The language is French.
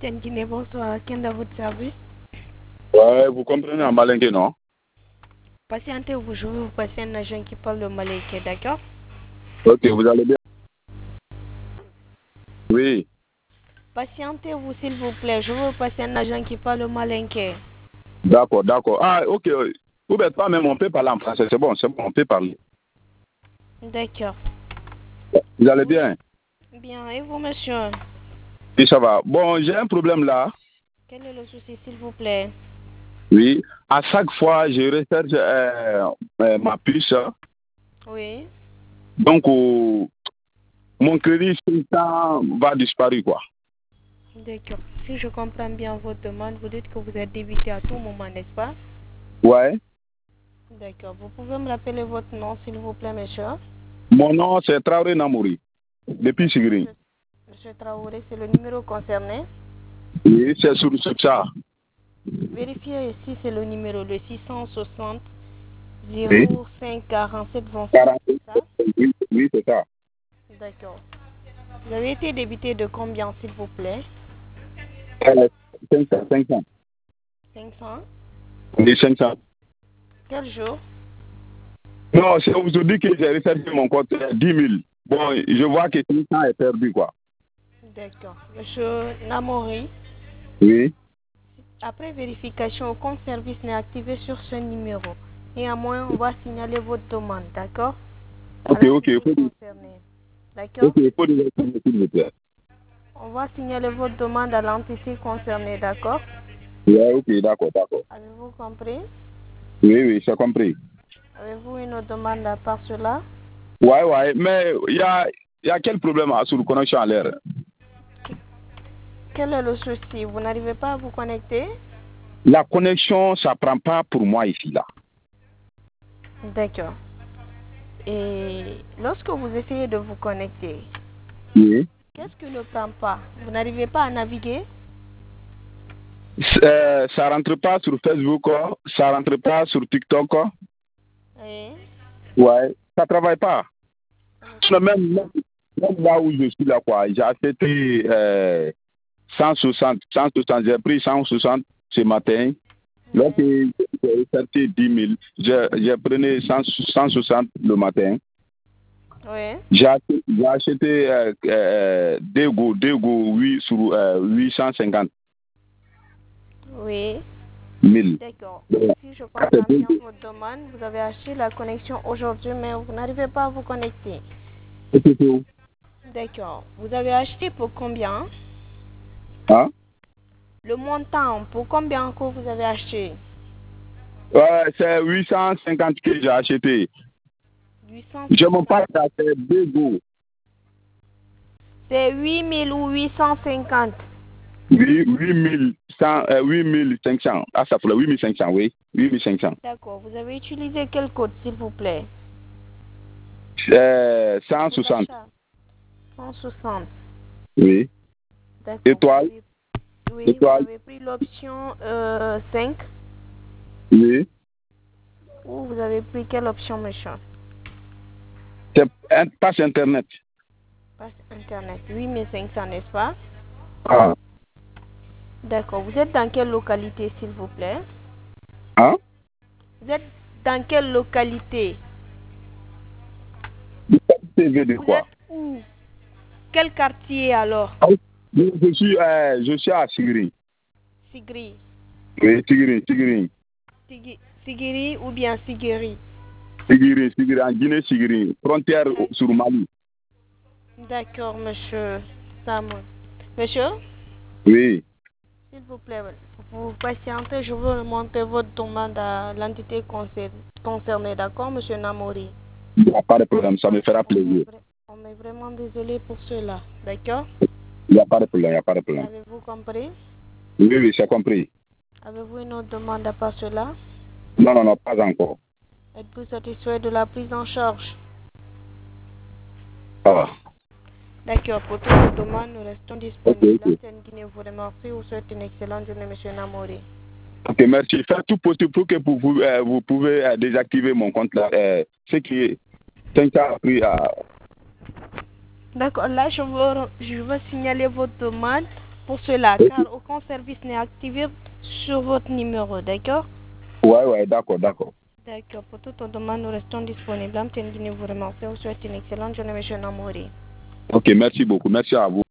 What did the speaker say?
l'antenne Guinée, bonsoir. Quel est votre service? Ouais, vous comprenez en malingue, non? Patientez-vous, je vais vous passer un agent qui parle le malingue, d'accord? Ok, vous allez bien? Oui. Patientez-vous, s'il vous plaît, je vais vous passer un agent qui parle le malingue. D'accord, d'accord. Ah, ok. Vous n'êtes pas même, on peut parler en français. C'est bon, on peut parler. D'accord. Vous allez bien? Bien, et vous, monsieur? Oui, ça va. Bon, j'ai un problème là. Quel est le souci, s'il vous plaît? Oui. À chaque fois, je recherche ma puce. Oui. Donc, mon crédit va disparaître, quoi. D'accord. Si je comprends bien votre demande, vous dites que vous êtes débité à tout moment, n'est-ce pas? Ouais. D'accord. Vous pouvez me rappeler votre nom, s'il vous plaît, monsieur? Mon nom, c'est Traoré Namouri, depuis Sigri. Monsieur Traoré, c'est le numéro concerné? Oui, c'est sur ça. Vérifiez ici, c'est le numéro, le 660 Oui. 05 47 27, 40. c'est ça? Oui, oui, c'est ça. D'accord. Vous avez été débité de combien, s'il vous plaît? 500, 500. 500? Oui, 500. Quel jour? Non, c'est aujourd'hui que j'ai recherché mon compte 10 000. Bon, je vois que 500 est perdu, quoi. D'accord. Monsieur Namori, Oui. après vérification, aucun service n'est activé sur ce numéro. Et à moins, on va signaler votre demande, d'accord? À Ok, ok. l'entité concernée. D'accord? Ok, il faut dire s'il vous plaît. On va signaler votre demande à l'entité concernée, d'accord? Oui, ok, d'accord, d'accord. Avez-vous compris? Oui, oui, j'ai compris. Avez-vous une autre demande à part cela? Ouais, ouais, mais il y a quel problème sur la connexion à l'air? Quel est le souci? Vous n'arrivez pas à vous connecter? La connexion, ça ne prend pas pour moi ici, là. D'accord. Et lorsque vous essayez de vous connecter, Oui. qu'est-ce qui ne prend pas? Vous n'arrivez pas à naviguer? Ça ne rentre pas sur Facebook, ça ne rentre pas sur TikTok. Oui. Ouais, ça ne travaille pas. Même là où je suis là, quoi, j'ai acheté 160, j'ai pris 160 ce matin. Lorsque j'ai acheté 10 000, j'ai pris 160 le matin. Oui. J'ai acheté deux go 8 sur 850 Oui. 000. D'accord. Si je comprends bien votre demande, vous avez acheté la connexion aujourd'hui, mais vous n'arrivez pas à vous connecter. D'accord. Vous avez acheté pour combien? Hein? Le montant, pour combien que vous avez acheté? Ouais, c'est 850 que j'ai acheté. 850. Je me parle d'acheter deux go. C'est 8000 ou 850? Oui, 8500. Ah, ça fait 8500, oui. 8500. D'accord. Vous avez utilisé quel code, s'il vous plaît? 160. 160. Oui. D'accord. Étoile. Oui, vous Étoile. avez pris l'option 5 Oui. ou vous avez pris quelle option, monsieur? C'est un passe Internet. Passe Internet. 8500, n'est-ce pas? Ah. D'accord. Vous êtes dans quelle localité, s'il vous plaît? Hein? Vous êtes dans quelle localité? TV de Vous quoi? êtes où? Quel quartier alors? Je suis à Sigiri. Sigri. Oui, Sigiri. Sigiri ou bien Sigiri? Sigiri, en Guinée, Sigiri. Frontière sur Mali. D'accord, monsieur Sam. Monsieur, Oui. s'il vous plaît, vous patientez, je veux remonter votre demande à l'entité concernée, d'accord, monsieur Namori? Il n'y a pas de problème, ça me fera plaisir. On est vraiment désolé pour cela, d'accord? Il n'y a pas de problème, Avez-vous compris? Oui, oui, j'ai compris. Avez-vous une autre demande à part cela? Non, pas encore. Êtes-vous satisfait de la prise en charge? Ah. D'accord, pour toutes les demandes, nous restons disponibles. Ok. L'antenne Guinée vous remercie. Vous souhaite une excellente journée, monsieur Namori. Ok, merci. Faites tout possible pour que vous pouvez désactiver mon compte là. Ce qui est 5 ans pris à... D'accord, là, je veux signaler votre demande pour cela, car aucun service n'est activé sur votre numéro, d'accord? Ouais, d'accord. D'accord, pour toute demande, nous restons disponibles. Vous remercie, vous souhaite une excellente journée, M. Namouri. Ok, merci beaucoup. Merci à vous.